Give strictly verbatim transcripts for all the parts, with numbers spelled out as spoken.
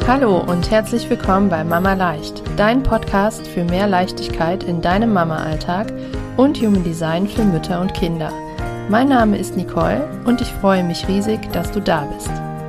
Hallo und herzlich willkommen bei Mama Leicht, dein Podcast für mehr Leichtigkeit in deinem Mama-Alltag und Human Design für Mütter und Kinder. Mein Name ist Nicole und ich freue mich riesig, dass du da bist.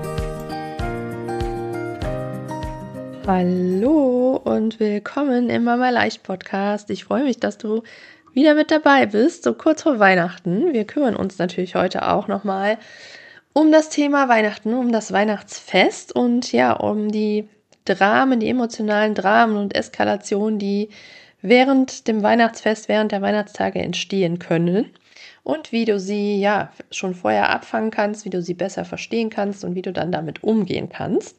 Hallo und willkommen im Mama Leicht Podcast. Ich freue mich, dass du wieder mit dabei bist, so kurz vor Weihnachten. Wir kümmern uns natürlich heute auch nochmal um das Thema Weihnachten, um das Weihnachtsfest und ja, um die Dramen, die emotionalen Dramen und Eskalationen, die während dem Weihnachtsfest, während der Weihnachtstage entstehen können und wie du sie ja schon vorher abfangen kannst, wie du sie besser verstehen kannst und wie du dann damit umgehen kannst.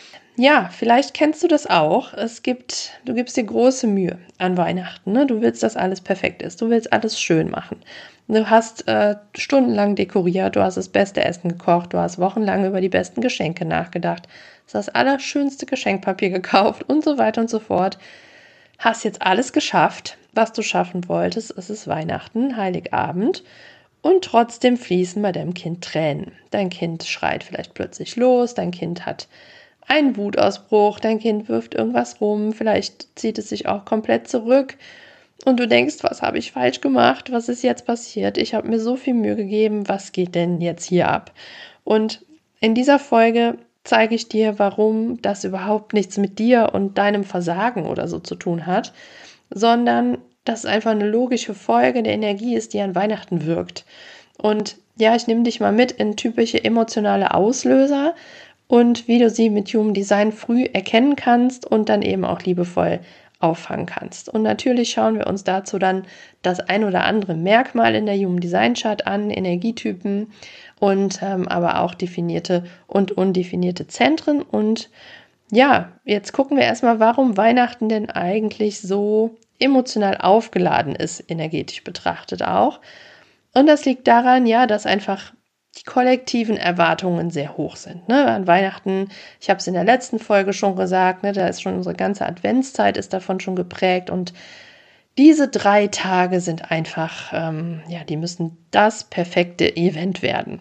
Ja, vielleicht kennst du das auch. Es gibt, du gibst dir große Mühe an Weihnachten, ne? Du willst, dass alles perfekt ist. Du willst alles schön machen. Du hast äh, stundenlang dekoriert, du hast das beste Essen gekocht, du hast wochenlang über die besten Geschenke nachgedacht, hast das allerschönste Geschenkpapier gekauft und so weiter und so fort. Hast jetzt alles geschafft, was du schaffen wolltest. Es ist Weihnachten, Heiligabend und trotzdem fließen bei deinem Kind Tränen. Dein Kind schreit vielleicht plötzlich los, dein Kind hat einen Wutausbruch, dein Kind wirft irgendwas rum, vielleicht zieht es sich auch komplett zurück. Und du denkst, was habe ich falsch gemacht? Was ist jetzt passiert? Ich habe mir so viel Mühe gegeben. Was geht denn jetzt hier ab? Und in dieser Folge zeige ich dir, warum das überhaupt nichts mit dir und deinem Versagen oder so zu tun hat, sondern dass es einfach eine logische Folge der Energie ist, die an Weihnachten wirkt. Und ja, ich nehme dich mal mit in typische emotionale Auslöser und wie du sie mit Human Design früh erkennen kannst und dann eben auch liebevoll auffangen kannst. Und natürlich schauen wir uns dazu dann das ein oder andere Merkmal in der Human Design Chart an, Energietypen und ähm, aber auch definierte und undefinierte Zentren. Und ja, jetzt gucken wir erstmal, warum Weihnachten denn eigentlich so emotional aufgeladen ist, energetisch betrachtet auch. Und das liegt daran, ja, dass einfach die kollektiven Erwartungen sehr hoch sind. Ne? An Weihnachten, ich habe es in der letzten Folge schon gesagt, ne, da ist schon unsere ganze Adventszeit ist davon schon geprägt und diese drei Tage sind einfach, ähm, ja, die müssen das perfekte Event werden.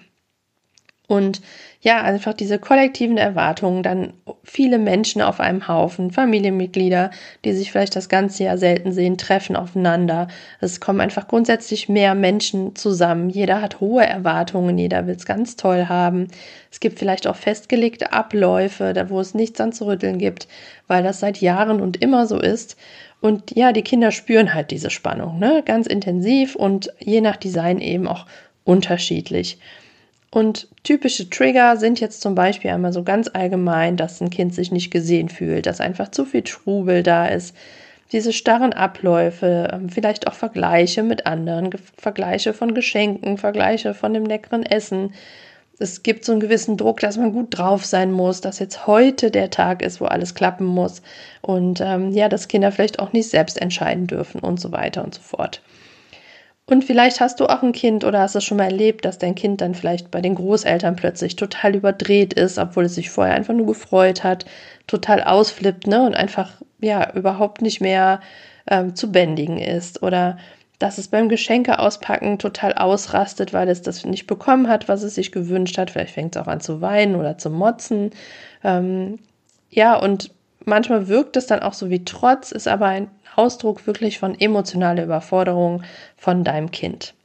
Und ja, einfach diese kollektiven Erwartungen, dann viele Menschen auf einem Haufen, Familienmitglieder, die sich vielleicht das ganze Jahr selten sehen, treffen aufeinander. Es kommen einfach grundsätzlich mehr Menschen zusammen. Jeder hat hohe Erwartungen, jeder will es ganz toll haben. Es gibt vielleicht auch festgelegte Abläufe, da wo es nichts an zu rütteln gibt, weil das seit Jahren und immer so ist. Und ja, die Kinder spüren halt diese Spannung, ne, ganz intensiv und je nach Design eben auch unterschiedlich. Und typische Trigger sind jetzt zum Beispiel einmal so ganz allgemein, dass ein Kind sich nicht gesehen fühlt, dass einfach zu viel Trubel da ist, diese starren Abläufe, vielleicht auch Vergleiche mit anderen, Vergleiche von Geschenken, Vergleiche von dem leckeren Essen. Es gibt so einen gewissen Druck, dass man gut drauf sein muss, dass jetzt heute der Tag ist, wo alles klappen muss und ähm, ja, dass Kinder vielleicht auch nicht selbst entscheiden dürfen und so weiter und so fort. Und vielleicht hast du auch ein Kind oder hast es schon mal erlebt, dass dein Kind dann vielleicht bei den Großeltern plötzlich total überdreht ist, obwohl es sich vorher einfach nur gefreut hat, total ausflippt, ne, und einfach ja überhaupt nicht mehr ähm, zu bändigen ist. Oder dass es beim Geschenke auspacken total ausrastet, weil es das nicht bekommen hat, was es sich gewünscht hat. Vielleicht fängt es auch an zu weinen oder zu motzen. Ähm, ja, und manchmal wirkt es dann auch so wie Trotz, ist aber ein Ausdruck wirklich von emotionaler Überforderung von deinem Kind.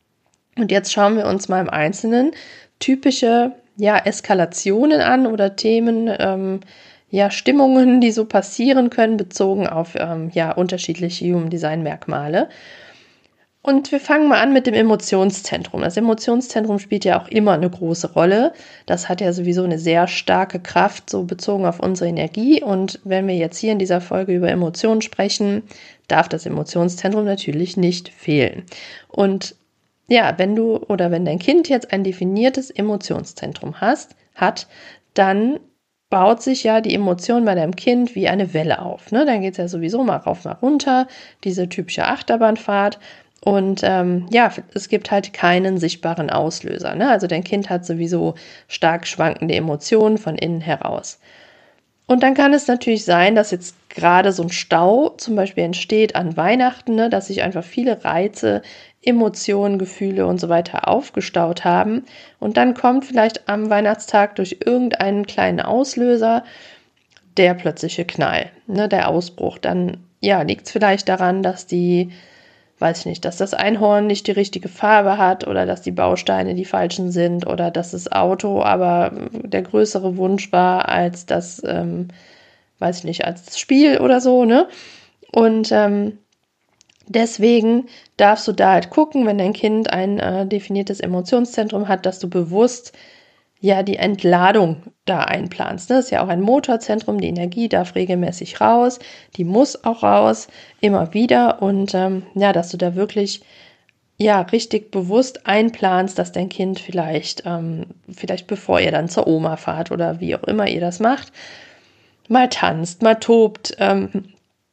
Und jetzt schauen wir uns mal im Einzelnen typische ja, Eskalationen an oder Themen, ähm, ja, Stimmungen, die so passieren können, bezogen auf ähm, ja, unterschiedliche Human Design Merkmale. Und wir fangen mal an mit dem Emotionszentrum. Das Emotionszentrum spielt ja auch immer eine große Rolle. Das hat ja sowieso eine sehr starke Kraft, so bezogen auf unsere Energie. Und wenn wir jetzt hier in dieser Folge über Emotionen sprechen, darf das Emotionszentrum natürlich nicht fehlen. Und ja, wenn du oder wenn dein Kind jetzt ein definiertes Emotionszentrum hast, hat, dann baut sich ja die Emotion bei deinem Kind wie eine Welle auf. Ne? Dann geht es ja sowieso mal rauf, mal runter, diese typische Achterbahnfahrt. Und ähm, ja, es gibt halt keinen sichtbaren Auslöser. Ne? Also dein Kind hat sowieso stark schwankende Emotionen von innen heraus. Und dann kann es natürlich sein, dass jetzt gerade so ein Stau zum Beispiel entsteht an Weihnachten, ne? Dass sich einfach viele Reize, Emotionen, Gefühle und so weiter aufgestaut haben. Und dann kommt vielleicht am Weihnachtstag durch irgendeinen kleinen Auslöser der plötzliche Knall, ne, der Ausbruch. Dann ja, liegt es vielleicht daran, dass die, weiß ich nicht, dass das Einhorn nicht die richtige Farbe hat oder dass die Bausteine die falschen sind oder dass das Auto aber der größere Wunsch war als das, ähm, weiß ich nicht, als das Spiel oder so, ne? Und ähm, deswegen darfst du da halt gucken, wenn dein Kind ein äh, definiertes Emotionszentrum hat, dass du bewusst ja die Entladung da einplanst. Ne? Das ist ja auch ein Motorzentrum, die Energie darf regelmäßig raus, die muss auch raus, immer wieder. Und ähm, ja, dass du da wirklich ja richtig bewusst einplanst, dass dein Kind vielleicht, ähm, vielleicht bevor ihr dann zur Oma fahrt oder wie auch immer ihr das macht, mal tanzt, mal tobt, ähm,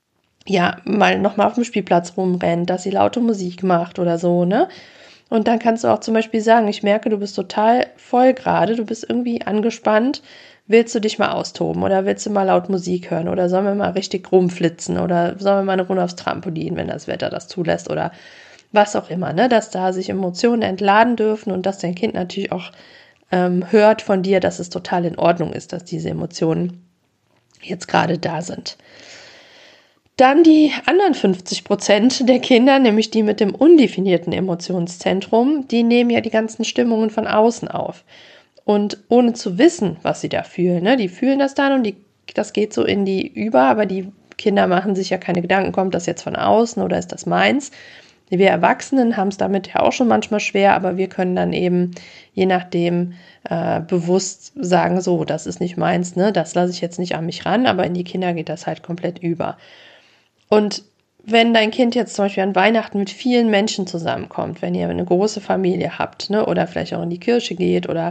ja, mal nochmal auf dem Spielplatz rumrennt, dass sie laute Musik macht oder so, ne? Und dann kannst du auch zum Beispiel sagen, ich merke, du bist total voll gerade, du bist irgendwie angespannt, willst du dich mal austoben oder willst du mal laut Musik hören oder sollen wir mal richtig rumflitzen oder sollen wir mal eine Runde aufs Trampolin, wenn das Wetter das zulässt oder was auch immer, ne? Dass da sich Emotionen entladen dürfen und dass dein Kind natürlich auch ähm, hört von dir, dass es total in Ordnung ist, dass diese Emotionen jetzt gerade da sind. Dann die anderen fünfzig Prozent der Kinder, nämlich die mit dem undefinierten Emotionszentrum, die nehmen ja die ganzen Stimmungen von außen auf. Und ohne zu wissen, was sie da fühlen, ne? Die fühlen das dann und die, das geht so in die über, aber die Kinder machen sich ja keine Gedanken, kommt das jetzt von außen oder ist das meins? Wir Erwachsenen haben es damit ja auch schon manchmal schwer, aber wir können dann eben, je nachdem, äh, bewusst sagen, so, das ist nicht meins, ne? Das lasse ich jetzt nicht an mich ran, aber in die Kinder geht das halt komplett über. Und wenn dein Kind jetzt zum Beispiel an Weihnachten mit vielen Menschen zusammenkommt, wenn ihr eine große Familie habt, ne, oder vielleicht auch in die Kirche geht oder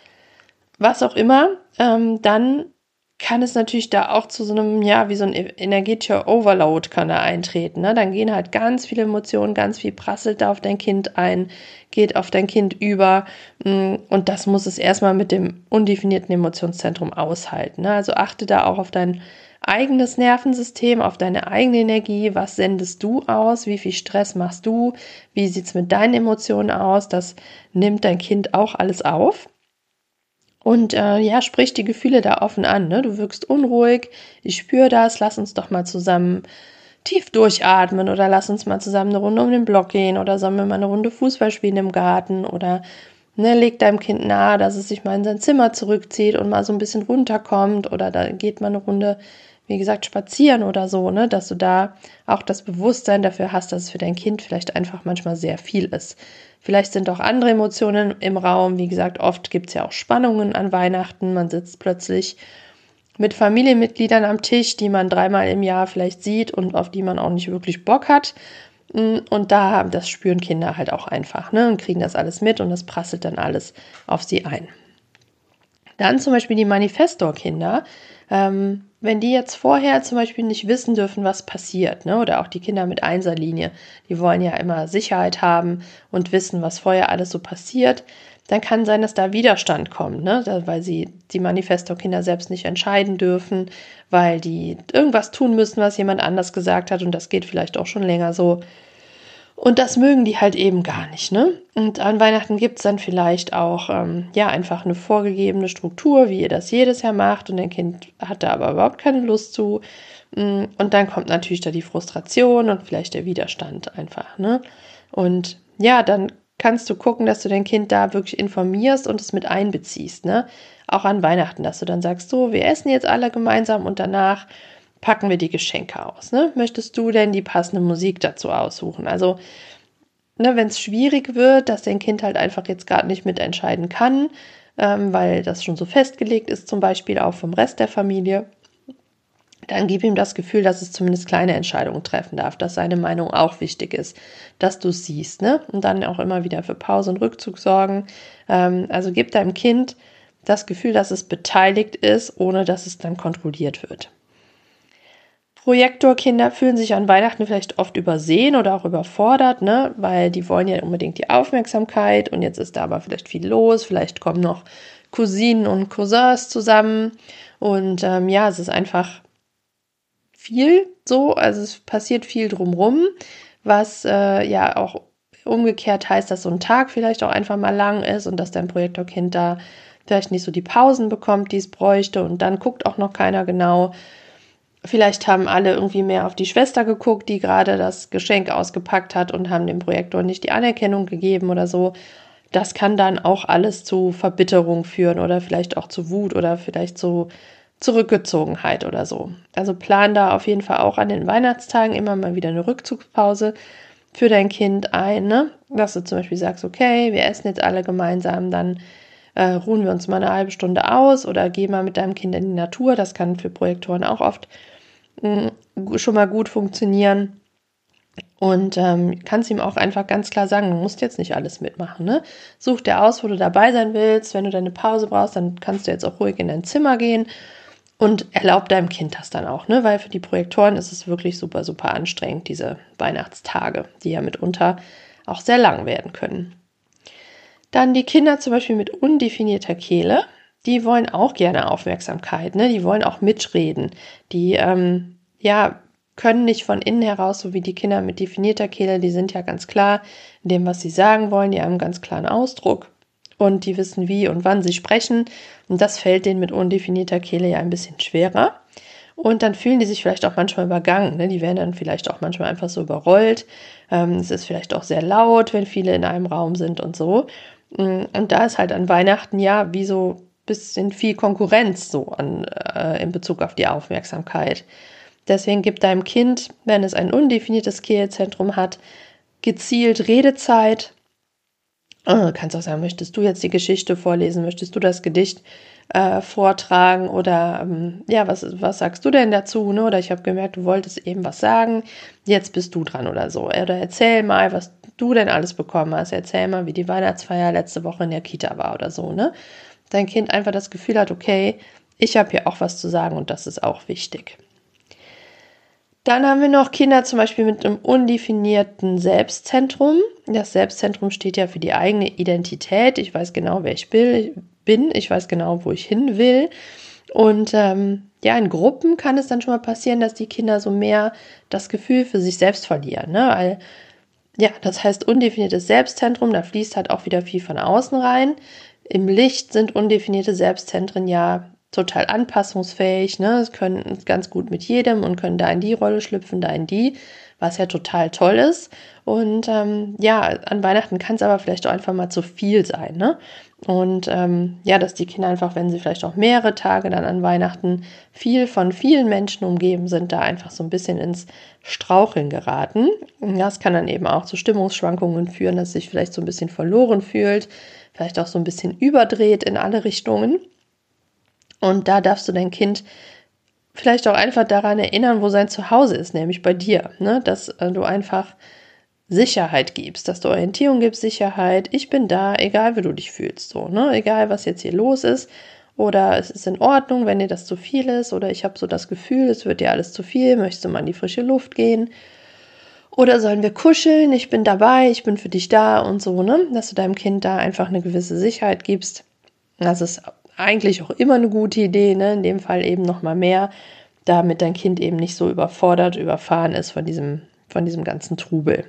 was auch immer, ähm, dann kann es natürlich da auch zu so einem, ja, wie so ein energetischer Overload kann da eintreten, ne? Dann gehen halt ganz viele Emotionen, ganz viel prasselt da auf dein Kind ein, geht auf dein Kind über, und das muss es erstmal mit dem undefinierten Emotionszentrum aushalten, ne? Also achte da auch auf dein eigenes Nervensystem, auf deine eigene Energie, was sendest du aus, wie viel Stress machst du, wie sieht's mit deinen Emotionen aus, das nimmt dein Kind auch alles auf. Und äh, ja, sprich die Gefühle da offen an, ne? Du wirkst unruhig, ich spüre das, lass uns doch mal zusammen tief durchatmen oder lass uns mal zusammen eine Runde um den Block gehen oder sollen wir mal eine Runde Fußball spielen im Garten oder ne, leg deinem Kind nahe, dass es sich mal in sein Zimmer zurückzieht und mal so ein bisschen runterkommt oder da geht mal eine Runde, wie gesagt, spazieren oder so, ne, dass du da auch das Bewusstsein dafür hast, dass es für dein Kind vielleicht einfach manchmal sehr viel ist. Vielleicht sind auch andere Emotionen im Raum. Wie gesagt, oft gibt es ja auch Spannungen an Weihnachten. Man sitzt plötzlich mit Familienmitgliedern am Tisch, die man dreimal im Jahr vielleicht sieht und auf die man auch nicht wirklich Bock hat. Und da, das spüren Kinder halt auch einfach, ne, und kriegen das alles mit und das prasselt dann alles auf sie ein. Dann zum Beispiel die Manifestor-Kinder. Ähm, wenn die jetzt vorher zum Beispiel nicht wissen dürfen, was passiert, ne, oder auch die Kinder mit Einserlinie, die wollen ja immer Sicherheit haben und wissen, was vorher alles so passiert, dann kann sein, dass da Widerstand kommt, ne, weil sie die Manifestor-Kinder selbst nicht entscheiden dürfen, weil die irgendwas tun müssen, was jemand anders gesagt hat und das geht vielleicht auch schon länger so. Und das mögen die halt eben gar nicht, ne? Und an Weihnachten gibt es dann vielleicht auch, ähm, ja, einfach eine vorgegebene Struktur, wie ihr das jedes Jahr macht und dein Kind hat da aber überhaupt keine Lust zu. Und dann kommt natürlich da die Frustration und vielleicht der Widerstand einfach, ne? Und ja, dann kannst du gucken, dass du dein Kind da wirklich informierst und es mit einbeziehst, ne? Auch an Weihnachten, dass du dann sagst, so, wir essen jetzt alle gemeinsam und danach packen wir die Geschenke aus, ne? Möchtest du denn die passende Musik dazu aussuchen? Also, ne, wenn es schwierig wird, dass dein Kind halt einfach jetzt gerade nicht mitentscheiden kann, ähm, weil das schon so festgelegt ist, zum Beispiel auch vom Rest der Familie, dann gib ihm das Gefühl, dass es zumindest kleine Entscheidungen treffen darf, dass seine Meinung auch wichtig ist, dass du es siehst, ne? Und dann auch immer wieder für Pause und Rückzug sorgen. Ähm, also gib deinem Kind das Gefühl, dass es beteiligt ist, ohne dass es dann kontrolliert wird. Projektorkinder fühlen sich an Weihnachten vielleicht oft übersehen oder auch überfordert, ne, weil die wollen ja unbedingt die Aufmerksamkeit und jetzt ist da aber vielleicht viel los, vielleicht kommen noch Cousinen und Cousins zusammen und ähm, ja, es ist einfach viel so, also es passiert viel drumrum, was äh, ja auch umgekehrt heißt, dass so ein Tag vielleicht auch einfach mal lang ist und dass dein Projektorkind da vielleicht nicht so die Pausen bekommt, die es bräuchte und dann guckt auch noch keiner genau. Vielleicht haben alle irgendwie mehr auf die Schwester geguckt, die gerade das Geschenk ausgepackt hat und haben dem Projektor nicht die Anerkennung gegeben oder so. Das kann dann auch alles zu Verbitterung führen oder vielleicht auch zu Wut oder vielleicht zu Zurückgezogenheit oder so. Also plan da auf jeden Fall auch an den Weihnachtstagen immer mal wieder eine Rückzugspause für dein Kind ein, ne? Dass du zum Beispiel sagst, okay, wir essen jetzt alle gemeinsam, dann äh, ruhen wir uns mal eine halbe Stunde aus oder geh mal mit deinem Kind in die Natur. Das kann für Projektoren auch oft mh, schon mal gut funktionieren. Und ähm, kannst ihm auch einfach ganz klar sagen, du musst jetzt nicht alles mitmachen. Ne? Such dir aus, wo du dabei sein willst. Wenn du deine Pause brauchst, dann kannst du jetzt auch ruhig in dein Zimmer gehen und erlaub deinem Kind das dann auch, ne? Weil für die Projektoren ist es wirklich super, super anstrengend, diese Weihnachtstage, die ja mitunter auch sehr lang werden können. Dann die Kinder zum Beispiel mit undefinierter Kehle, die wollen auch gerne Aufmerksamkeit, ne? Die wollen auch mitreden. Die, ähm, ja, können nicht von innen heraus, so wie die Kinder mit definierter Kehle, die sind ja ganz klar in dem, was sie sagen wollen, die haben einen ganz klaren Ausdruck und die wissen, wie und wann sie sprechen und das fällt denen mit undefinierter Kehle ja ein bisschen schwerer und dann fühlen die sich vielleicht auch manchmal übergangen, ne? Die werden dann vielleicht auch manchmal einfach so überrollt, ähm, es ist vielleicht auch sehr laut, wenn viele in einem Raum sind und so und da ist halt an Weihnachten ja wie so ein bisschen viel Konkurrenz so an, äh, in Bezug auf die Aufmerksamkeit. Deswegen gib deinem Kind, wenn es ein undefiniertes Kehlzentrum hat, gezielt Redezeit. Du kannst auch sagen, möchtest du jetzt die Geschichte vorlesen, möchtest du das Gedicht äh, vortragen oder ähm, ja, was, was sagst du denn dazu? Ne? Oder ich habe gemerkt, du wolltest eben was sagen, jetzt bist du dran oder so. Oder erzähl mal, was du denn alles bekommen hast. Erzähl mal, wie die Weihnachtsfeier letzte Woche in der Kita war oder so. Ne? Dein Kind einfach das Gefühl hat, okay, ich habe hier auch was zu sagen und das ist auch wichtig. Dann haben wir noch Kinder zum Beispiel mit einem undefinierten Selbstzentrum. Das Selbstzentrum steht ja für die eigene Identität. Ich weiß genau, wer ich bin. Ich weiß genau, wo ich hin will. Und ähm, ja, in Gruppen kann es dann schon mal passieren, dass die Kinder so mehr das Gefühl für sich selbst verlieren. Ne? Weil, ja, das heißt undefiniertes Selbstzentrum, da fließt halt auch wieder viel von außen rein. Im Licht sind undefinierte Selbstzentren ja total anpassungsfähig, ne? Sie können ganz gut mit jedem und können da in die Rolle schlüpfen, da in die, was ja total toll ist. Und ähm, ja, an Weihnachten kann es aber vielleicht auch einfach mal zu viel sein, ne? Und ähm, ja, dass die Kinder einfach, wenn sie vielleicht auch mehrere Tage dann an Weihnachten viel von vielen Menschen umgeben sind, da einfach so ein bisschen ins Straucheln geraten. Und das kann dann eben auch zu Stimmungsschwankungen führen, dass sich vielleicht so ein bisschen verloren fühlt, vielleicht auch so ein bisschen überdreht in alle Richtungen. Und da darfst du dein Kind vielleicht auch einfach daran erinnern, wo sein Zuhause ist, nämlich bei dir, ne? Dass äh, du einfach Sicherheit gibst, dass du Orientierung gibst, Sicherheit, ich bin da, egal wie du dich fühlst, so, ne? Egal was jetzt hier los ist oder es ist in Ordnung, wenn dir das zu viel ist oder ich habe so das Gefühl, es wird dir alles zu viel, möchtest du mal in die frische Luft gehen oder sollen wir kuscheln, ich bin dabei, ich bin für dich da und so, ne? Dass du deinem Kind da einfach eine gewisse Sicherheit gibst. Das ist eigentlich auch immer eine gute Idee, ne? In dem Fall eben noch mal mehr, damit dein Kind eben nicht so überfordert, überfahren ist von diesem, von diesem ganzen Trubel.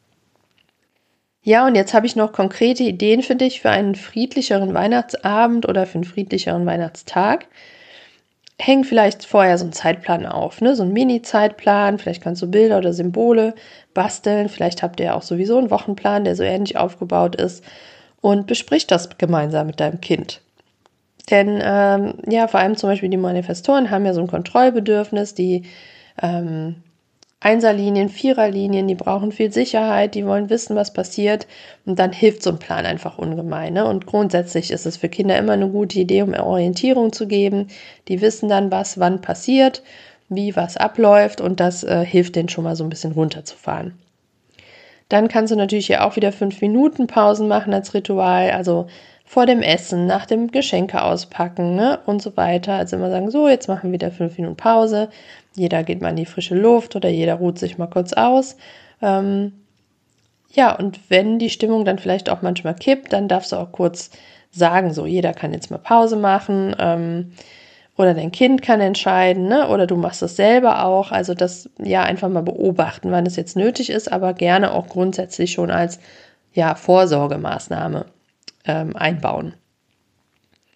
Ja, und jetzt habe ich noch konkrete Ideen für dich für einen friedlicheren Weihnachtsabend oder für einen friedlicheren Weihnachtstag. Häng vielleicht vorher so einen Zeitplan auf, ne? So einen Mini-Zeitplan, vielleicht kannst du Bilder oder Symbole basteln, vielleicht habt ihr auch sowieso einen Wochenplan, der so ähnlich aufgebaut ist und besprich das gemeinsam mit deinem Kind. Denn ähm, ja, vor allem zum Beispiel die Manifestoren haben ja so ein Kontrollbedürfnis, die ähm, Einserlinien, Viererlinien, die brauchen viel Sicherheit, die wollen wissen, was passiert und dann hilft so ein Plan einfach ungemein. Ne? Und grundsätzlich ist es für Kinder immer eine gute Idee, um Orientierung zu geben. Die wissen dann, was wann passiert, wie was abläuft und das äh, hilft denen schon mal so ein bisschen runterzufahren. Dann kannst du natürlich hier auch wieder fünf Minuten Pausen machen als Ritual, also vor dem Essen, nach dem Geschenke auspacken, ne, und so weiter. Also immer sagen, so, jetzt machen wir wieder fünf Minuten Pause. Jeder geht mal in die frische Luft oder jeder ruht sich mal kurz aus. Ähm, ja, und wenn die Stimmung dann vielleicht auch manchmal kippt, dann darfst du auch kurz sagen, so, jeder kann jetzt mal Pause machen, ähm, oder dein Kind kann entscheiden, ne, oder du machst das selber auch. Also das, ja, einfach mal beobachten, wann es jetzt nötig ist, aber gerne auch grundsätzlich schon als, ja, Vorsorgemaßnahme einbauen.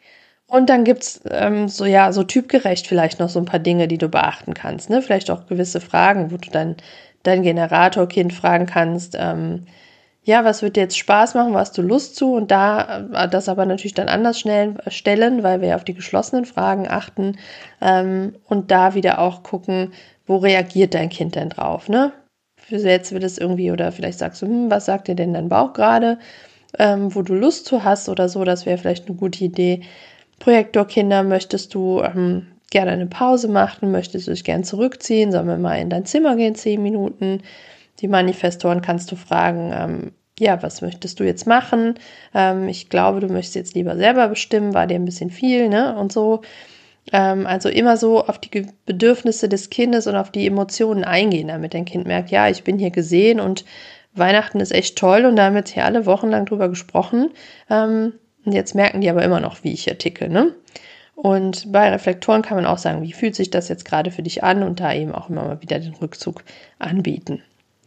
Und dann gibt's ähm, so, ja, so typgerecht vielleicht noch so ein paar Dinge, die du beachten kannst, ne? Vielleicht auch gewisse Fragen, wo du dann dein Generatorkind fragen kannst, ähm, ja, was wird dir jetzt Spaß machen, was hast du Lust zu? Und da äh, das aber natürlich dann anders schnell stellen, weil wir auf die geschlossenen Fragen achten, ähm, und da wieder auch gucken, wo reagiert dein Kind denn drauf, ne? Für jetzt wird es irgendwie, oder vielleicht sagst du, hm, was sagt dir denn dein Bauch gerade, ähm, wo du Lust zu hast oder so, das wäre vielleicht eine gute Idee. Projektorkinder, möchtest du ähm, gerne eine Pause machen, möchtest du dich gerne zurückziehen, sollen wir mal in dein Zimmer gehen, zehn Minuten. Die Manifestoren kannst du fragen, ähm, ja, was möchtest du jetzt machen? Ähm, ich glaube, du möchtest jetzt lieber selber bestimmen, war dir ein bisschen viel, ne? Und so. Ähm, also immer so auf die Bedürfnisse des Kindes und auf die Emotionen eingehen, damit dein Kind merkt, ja, ich bin hier gesehen und Weihnachten ist echt toll und da haben wir jetzt hier alle Wochen lang drüber gesprochen. Ähm, und jetzt merken die aber immer noch, wie ich hier ticke, ne? Und bei Reflektoren kann man auch sagen, wie fühlt sich das jetzt gerade für dich an und da eben auch immer mal wieder den Rückzug anbieten.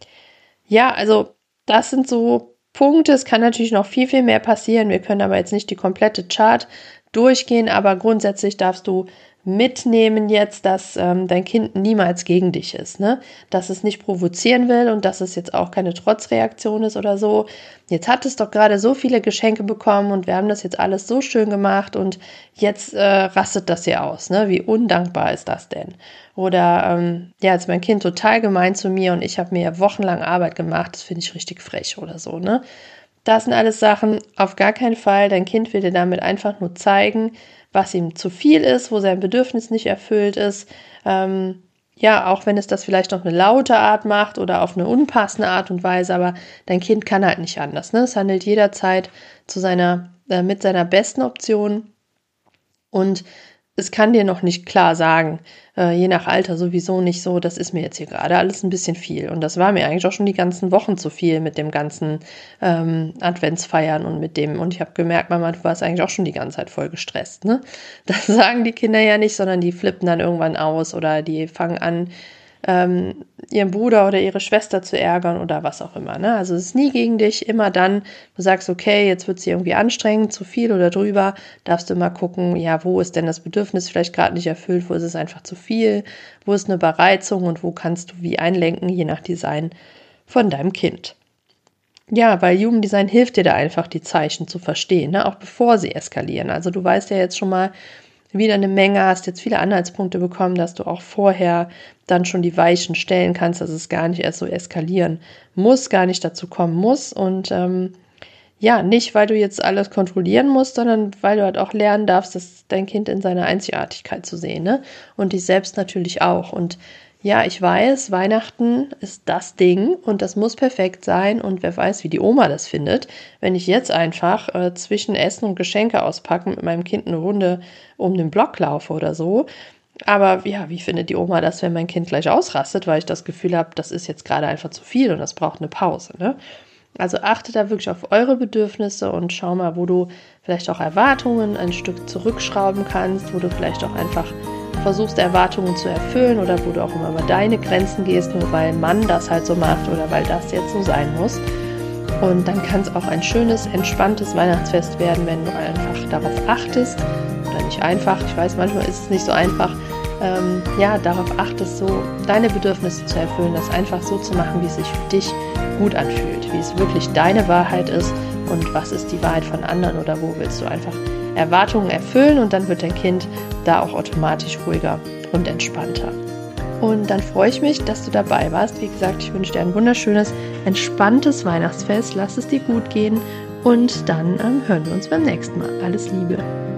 Ja, also das sind so Punkte. Es kann natürlich noch viel, viel mehr passieren. Wir können aber jetzt nicht die komplette Chart durchgehen, aber grundsätzlich darfst du mitnehmen jetzt, dass ähm, dein Kind niemals gegen dich ist, ne? Dass es nicht provozieren will und dass es jetzt auch keine Trotzreaktion ist oder so. Jetzt hat es doch gerade so viele Geschenke bekommen und wir haben das jetzt alles so schön gemacht und jetzt äh, rastet das hier aus, ne? Wie undankbar ist das denn? Oder ähm, ja, jetzt ist mein Kind total gemein zu mir und ich habe mir wochenlang Arbeit gemacht, das finde ich richtig frech oder so, ne? Das sind alles Sachen, auf gar keinen Fall. Dein Kind will dir damit einfach nur zeigen, was ihm zu viel ist, wo sein Bedürfnis nicht erfüllt ist. Ähm, ja, auch wenn es das vielleicht auf eine laute Art macht oder auf eine unpassende Art und Weise, aber dein Kind kann halt nicht anders, ne? Es handelt jederzeit zu seiner, äh, mit seiner besten Option und es kann dir noch nicht klar sagen, äh, je nach Alter sowieso nicht so, das ist mir jetzt hier gerade alles ein bisschen viel. Und das war mir eigentlich auch schon die ganzen Wochen zu viel mit dem ganzen ähm, Adventsfeiern und mit dem. Und ich habe gemerkt, Mama, du warst eigentlich auch schon die ganze Zeit voll gestresst, ne? Das sagen die Kinder ja nicht, sondern die flippen dann irgendwann aus oder die fangen an, ähm, ihren Bruder oder ihre Schwester zu ärgern oder was auch immer, ne? Also es ist nie gegen dich, immer dann, du sagst, okay, jetzt wird es dir irgendwie anstrengend, zu viel oder drüber, darfst du immer gucken, ja, wo ist denn das Bedürfnis vielleicht gerade nicht erfüllt, wo ist es einfach zu viel, wo ist eine Bereizung und wo kannst du wie einlenken, je nach Design von deinem Kind. Ja, weil Human Design hilft dir da einfach, die Zeichen zu verstehen, ne? Auch bevor sie eskalieren. Also du weißt ja jetzt schon mal wieder eine Menge, hast jetzt viele Anhaltspunkte bekommen, dass du auch vorher dann schon die Weichen stellen kannst, dass es gar nicht erst so eskalieren muss, gar nicht dazu kommen muss. Und ähm, ja, nicht, weil du jetzt alles kontrollieren musst, sondern weil du halt auch lernen darfst, dass dein Kind in seiner Einzigartigkeit zu sehen, ne? Und dich selbst natürlich auch. Und ja, ich weiß, Weihnachten ist das Ding und das muss perfekt sein und wer weiß, wie die Oma das findet, wenn ich jetzt einfach äh, zwischen Essen und Geschenke auspacken mit meinem Kind eine Runde um den Block laufe oder so. Aber ja, wie findet die Oma das, wenn mein Kind gleich ausrastet, weil ich das Gefühl habe, das ist jetzt gerade einfach zu viel und das braucht eine Pause, ne? Also achte da wirklich auf eure Bedürfnisse und schau mal, wo du vielleicht auch Erwartungen ein Stück zurückschrauben kannst, wo du vielleicht auch einfach versuchst, Erwartungen zu erfüllen oder wo du auch immer über deine Grenzen gehst, nur weil man das halt so macht oder weil das jetzt so sein muss. Und dann kann es auch ein schönes, entspanntes Weihnachtsfest werden, wenn du einfach darauf achtest, oder nicht einfach, ich weiß, manchmal ist es nicht so einfach, ähm, ja, darauf achtest, so deine Bedürfnisse zu erfüllen, das einfach so zu machen, wie es sich für dich gut anfühlt, wie es wirklich deine Wahrheit ist und was ist die Wahrheit von anderen oder wo willst du einfach Erwartungen erfüllen und dann wird dein Kind da auch automatisch ruhiger und entspannter. Und dann freue ich mich, dass du dabei warst. Wie gesagt, ich wünsche dir ein wunderschönes, entspanntes Weihnachtsfest. Lass es dir gut gehen und dann ähm, hören wir uns beim nächsten Mal. Alles Liebe.